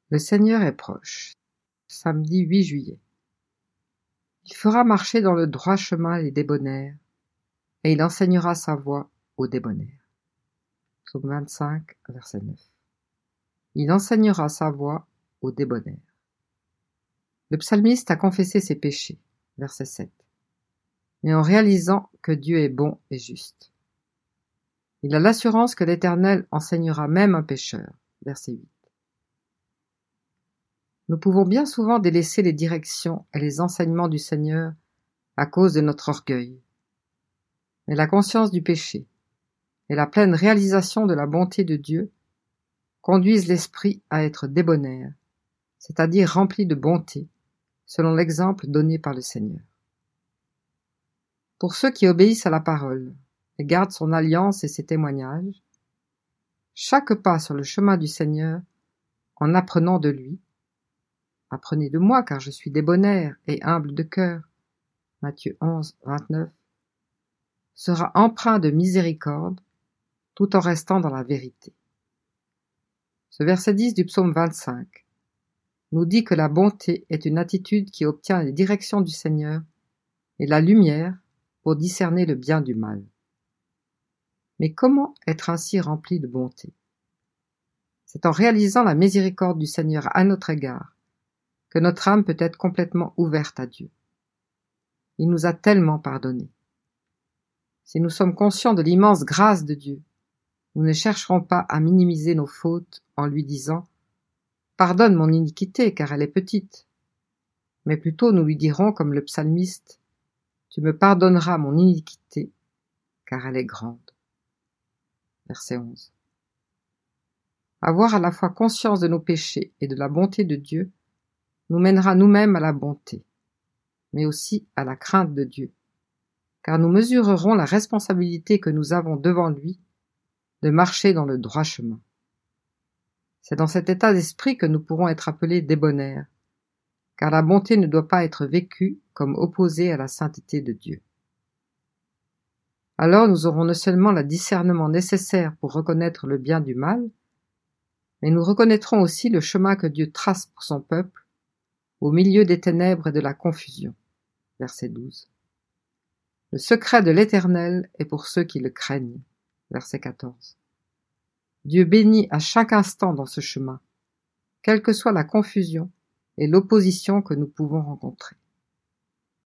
Le Seigneur est proche. Samedi 8 juillet. Il fera marcher dans le droit chemin les débonnaires, et il enseignera sa voie aux débonnaires. Psaume 25, verset 9. Il enseignera sa voie aux débonnaires. Le psalmiste a confessé ses péchés, verset 7, mais en réalisant que Dieu est bon et juste. Il a l'assurance que l'Éternel enseignera même un pécheur, verset 8. Nous pouvons bien souvent délaisser les directions et les enseignements du Seigneur à cause de notre orgueil. Mais la conscience du péché et la pleine réalisation de la bonté de Dieu conduisent l'esprit à être débonnaire, c'est-à-dire rempli de bonté, selon l'exemple donné par le Seigneur. Pour ceux qui obéissent à la parole et gardent son alliance et ses témoignages, chaque pas sur le chemin du Seigneur, en apprenant de lui, « Apprenez de moi, car je suis débonnaire et humble de cœur » Matthieu 11, 29, sera empreint de miséricorde, tout en restant dans la vérité. Ce verset 10 du psaume 25 nous dit que la bonté est une attitude qui obtient les directions du Seigneur et la lumière pour discerner le bien du mal. Mais comment être ainsi rempli de bonté? C'est en réalisant la miséricorde du Seigneur à notre égard que notre âme peut être complètement ouverte à Dieu. Il nous a tellement pardonné. Si nous sommes conscients de l'immense grâce de Dieu, nous ne chercherons pas à minimiser nos fautes en lui disant « Pardonne mon iniquité, car elle est petite », mais plutôt nous lui dirons comme le psalmiste « Tu me pardonneras mon iniquité, car elle est grande ». Verset 11. Avoir à la fois conscience de nos péchés et de la bonté de Dieu nous mènera nous-mêmes à la bonté, mais aussi à la crainte de Dieu, car nous mesurerons la responsabilité que nous avons devant lui de marcher dans le droit chemin. C'est dans cet état d'esprit que nous pourrons être appelés débonnaires, car la bonté ne doit pas être vécue comme opposée à la sainteté de Dieu. Alors nous aurons non seulement le discernement nécessaire pour reconnaître le bien du mal, mais nous reconnaîtrons aussi le chemin que Dieu trace pour son peuple, au milieu des ténèbres et de la confusion. Verset 12. Le secret de l'Éternel est pour ceux qui le craignent. Verset 14. Dieu bénit à chaque instant dans ce chemin, quelle que soit la confusion et l'opposition que nous pouvons rencontrer.